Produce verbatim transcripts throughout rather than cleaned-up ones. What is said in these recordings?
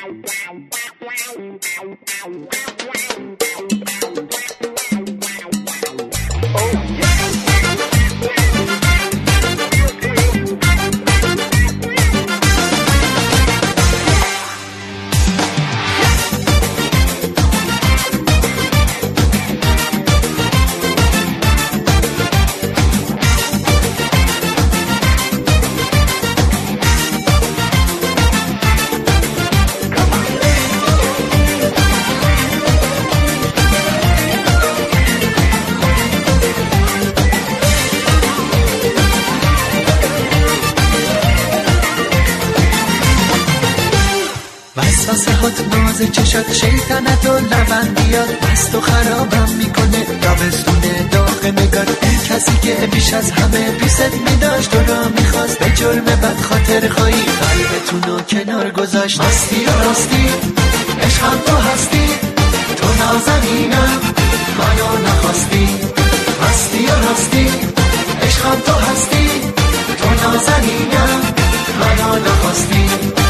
وسوسه هات ناز چشات شیطنت و لبندیات مست و خرابم میکنه تابستونه داغ نگار این کسی که بیش از همه بیست میداشت تو را میخواست به جرم بد خاطر خواهی قلبتونو کنار گذاشت مستی و راستی عشقم تو هستی تو نازنینم منو نخواستی مستی و راستی عشقم تو هستی تو نازنینم منو نخواستی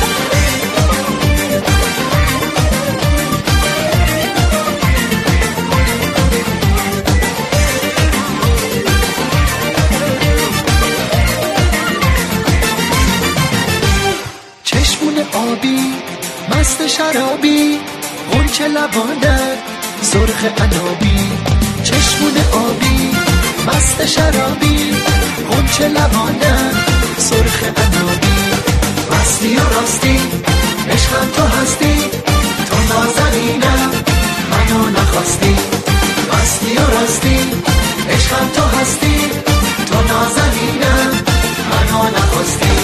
آبی مست شرابی غنچه لبانت سرخ عنابی چشمون آبی مست شرابی غنچه لبانت سرخ عنابی مستی و راستی عشقم تو هستی تو نازنینم منو نخواستی مستی و راستی عشقم تو هستی تو نازنینم منو نخواستی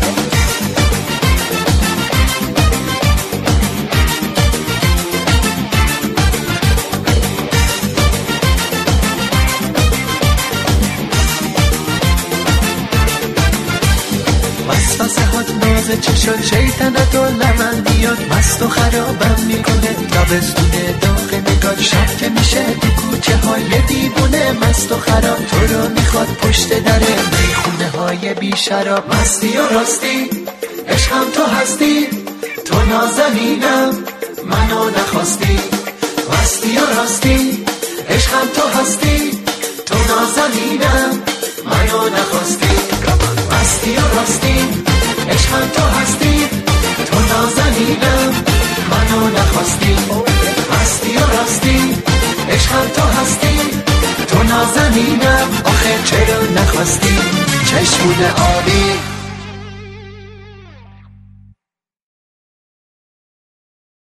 وسوسه هات ناز چشات شیطنت و لبندیات مست و خرابم میکنه تابستونه داغ نگار شب که میشه تو کوچه های دیوونه مست و خراب تو رو میخواد پشت دره میخونه های بی شراب مستی و راستی عشقم تو هستی تو نازنینم منو نخواستی مستی و راستی عشقم تو هستی تو نازنینم منو نخواستی مستی و راستی عشقم تو هستی تو نازنینم منو نخواستی مستی و راستی عشقم تو هستی تو نازنینم آخه چرا نخواستی چشمون آبی